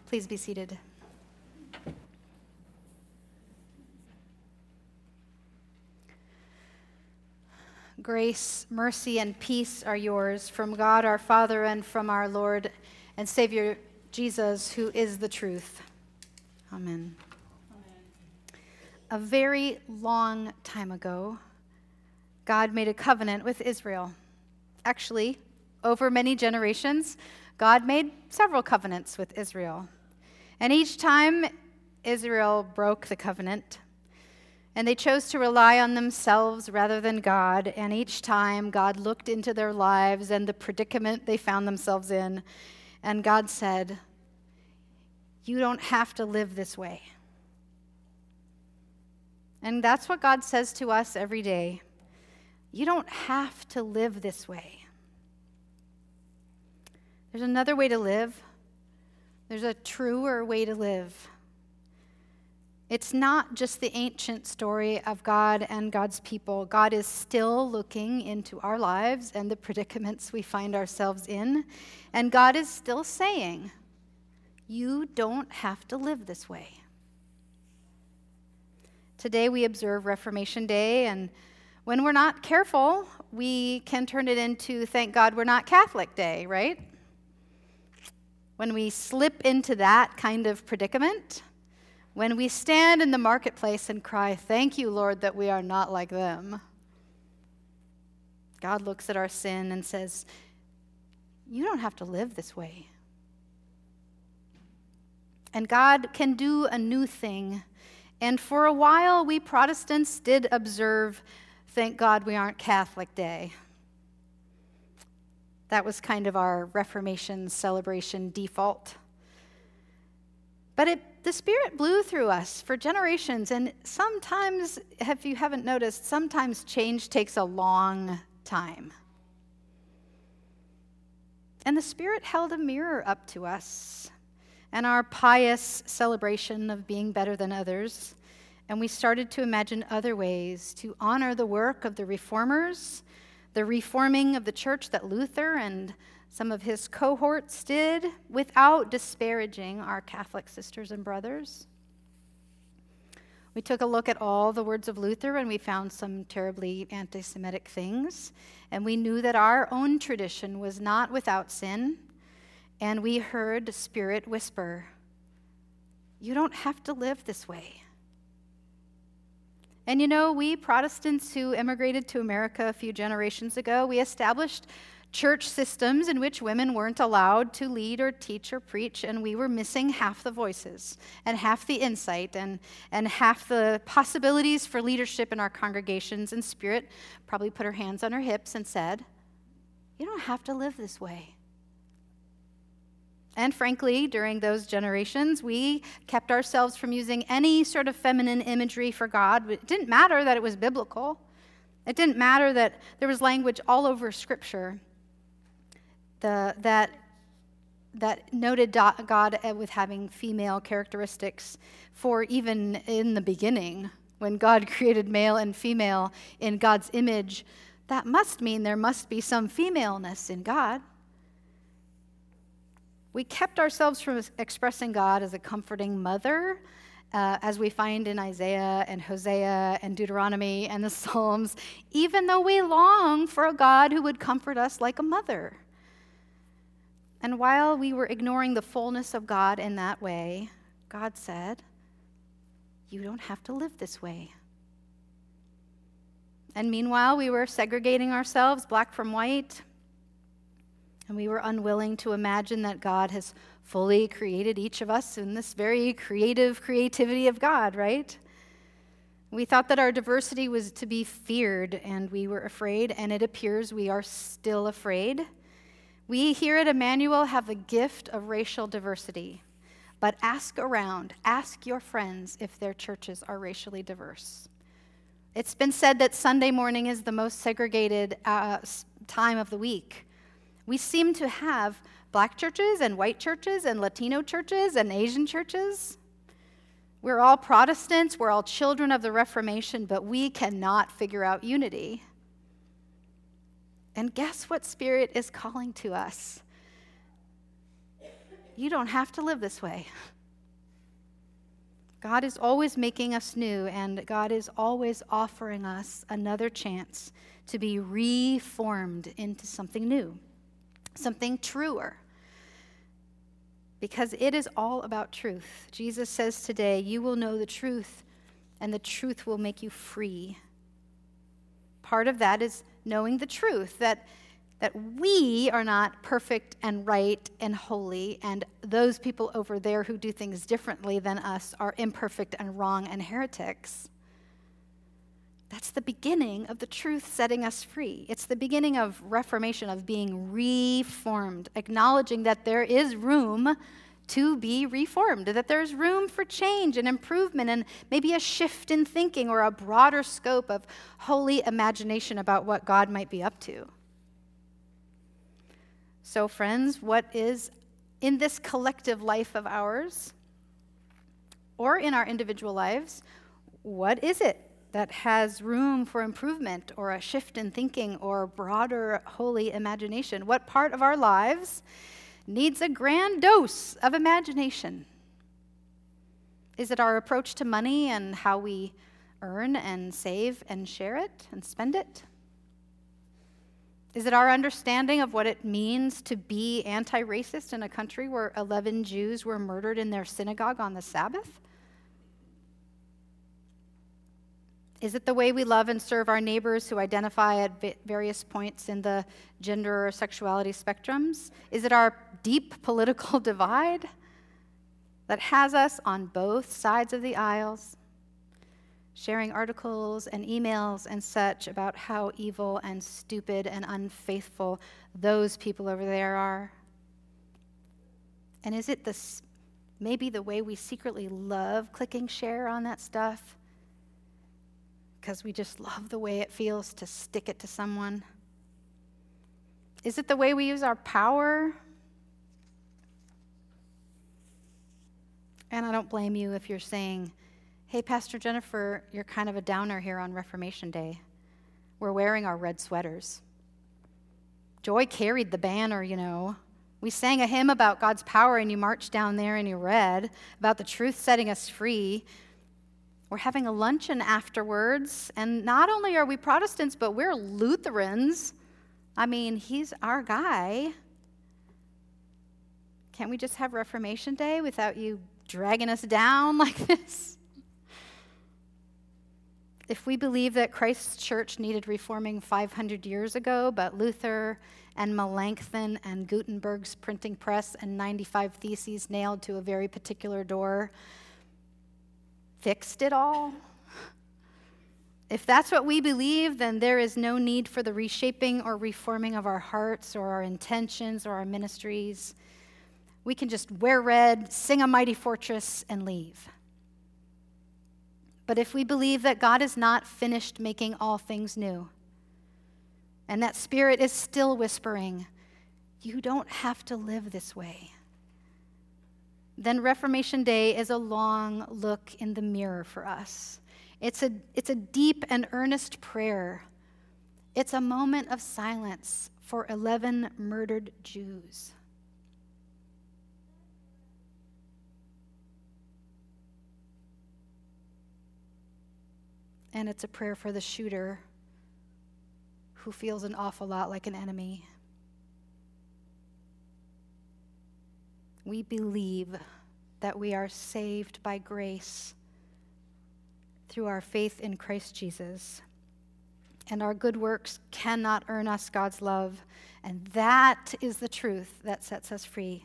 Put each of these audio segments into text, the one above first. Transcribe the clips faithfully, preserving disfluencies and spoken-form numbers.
Please be seated. Grace, mercy, and peace are yours from God our Father and from our Lord and Savior Jesus, who is the truth. Amen. Amen. A very long time ago, God made a covenant with Israel. Actually, over many generations, God made several covenants with Israel. And each time, Israel broke the covenant, and they chose to rely on themselves rather than God. And each time, God looked into their lives and the predicament they found themselves in, and God said, "You don't have to live this way." And that's what God says to us every day. You don't have to live this way. There's another way to live. There's a truer way to live. It's not just the ancient story of God and God's people. God is still looking into our lives and the predicaments we find ourselves in. And God is still saying, you don't have to live this way. Today we observe Reformation Day, and when we're not careful, we can turn it into, thank God we're not Catholic Day, right? When we slip into that kind of predicament, when we stand in the marketplace and cry, "Thank you, Lord, that we are not like them," God looks at our sin and says, you don't have to live this way. And God can do a new thing. And for a while, we Protestants did observe, thank God we aren't Catholic Day. That was kind of our Reformation celebration default. But it, the Spirit blew through us for generations, and sometimes, if you haven't noticed, sometimes change takes a long time. And the Spirit held a mirror up to us and our pious celebration of being better than others, and we started to imagine other ways to honor the work of the reformers, the reforming of the church that Luther and some of his cohorts did, without disparaging our Catholic sisters and brothers. We took a look at all the words of Luther, and we found some terribly anti-Semitic things, and we knew that our own tradition was not without sin, and we heard the Spirit whisper, you don't have to live this way. And you know, we Protestants who immigrated to America a few generations ago, we established church systems in which women weren't allowed to lead or teach or preach, and we were missing half the voices and half the insight and, and half the possibilities for leadership in our congregations. And Spirit probably put her hands on her hips and said, you don't have to live this way. And frankly, during those generations, we kept ourselves from using any sort of feminine imagery for God. It didn't matter that it was biblical. It didn't matter that there was language all over Scripture the, that, that noted God with having female characteristics. For even in the beginning, when God created male and female in God's image, that must mean there must be some femaleness in God. We kept ourselves from expressing God as a comforting mother, uh, as we find in Isaiah and Hosea and Deuteronomy and the Psalms, even though we long for a God who would comfort us like a mother. And while we were ignoring the fullness of God in that way, God said, you don't have to live this way. And meanwhile, we were segregating ourselves, black from white, and we were unwilling to imagine that God has fully created each of us in this very creative creativity of God, right? We thought that our diversity was to be feared, and we were afraid, and it appears we are still afraid. We here at Emmanuel have the gift of racial diversity, but ask around, ask your friends if their churches are racially diverse. It's been said that Sunday morning is the most segregated uh, time of the week. We seem to have black churches and white churches and Latino churches and Asian churches. We're all Protestants, we're all children of the Reformation, but we cannot figure out unity. And guess what Spirit is calling to us? you don't have to live this way. God is always making us new, and God is always offering us another chance to be reformed into something new, something truer. Because it is all about truth. Jesus says today, you will know the truth, and the truth will make you free. Part of that is knowing the truth, that that we are not perfect and right and holy, and those people over there who do things differently than us are imperfect and wrong and heretics. That's the beginning of the truth setting us free. It's the beginning of reformation, of being reformed, acknowledging that there is room to be reformed, that there's room for change and improvement and maybe a shift in thinking or a broader scope of holy imagination about what God might be up to. So, friends, what is in this collective life of ours, or in our individual lives, what is it that has room for improvement or a shift in thinking or broader holy imagination? What part of our lives needs a grand dose of imagination? Is it our approach to money and how we earn and save and share it and spend it? Is it our understanding of what it means to be anti-racist in a country where eleven Jews were murdered in their synagogue on the Sabbath? Is it the way we love and serve our neighbors who identify at various points in the gender or sexuality spectrums? Is it our deep political divide that has us on both sides of the aisles, sharing articles and emails and such about how evil and stupid and unfaithful those people over there are? And is it this, maybe the way we secretly love clicking share on that stuff because we just love the way it feels to stick it to someone? Is it the way we use our power? And I don't blame you if you're saying, hey, Pastor Jennifer, you're kind of a downer here on Reformation Day. We're wearing our red sweaters. Joy carried the banner, you know. We sang a hymn about God's power, and you marched down there and you read about the truth setting us free. We're having a luncheon afterwards, and not only are we Protestants, but we're Lutherans. I mean, he's our guy. Can't we just have Reformation Day without you dragging us down like this? If we believe that Christ's church needed reforming five hundred years ago, but Luther and Melanchthon and Gutenberg's printing press and ninety-five theses nailed to a very particular door fixed it all, if that's what we believe, then there is no need for the reshaping or reforming of our hearts or our intentions or our ministries. We can just wear red, sing a mighty fortress, and leave. But if we believe that God is not finished making all things new, and that Spirit is still whispering, you don't have to live this way, then Reformation Day is a long look in the mirror for us. It's a, it's a deep and earnest prayer. It's a moment of silence for eleven murdered Jews. And it's a prayer for the shooter who feels an awful lot like an enemy. We believe that we are saved by grace through our faith in Christ Jesus. And our good works cannot earn us God's love. And that is the truth that sets us free.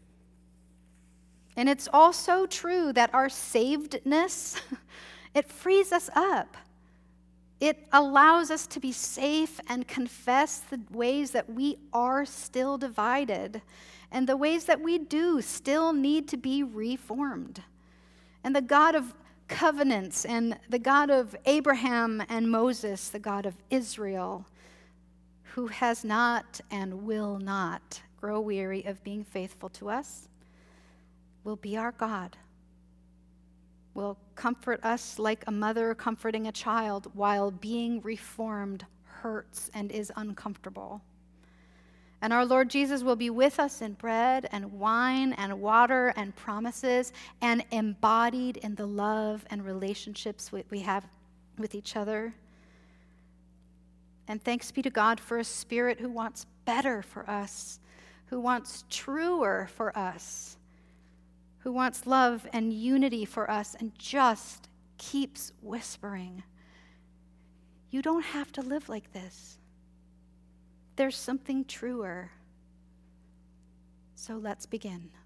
And it's also true that our savedness, it frees us up. It allows us to be safe and confess the ways that we are still divided and the ways that we do still need to be reformed. And the God of covenants and the God of Abraham and Moses, the God of Israel, who has not and will not grow weary of being faithful to us, will be our God. Will comfort us like a mother comforting a child while being reformed hurts and is uncomfortable. And our Lord Jesus will be with us in bread and wine and water and promises and embodied in the love and relationships we have with each other. And thanks be to God for a Spirit who wants better for us, who wants truer for us, who wants love and unity for us, and just keeps whispering, you don't have to live like this. There's something truer. So let's begin.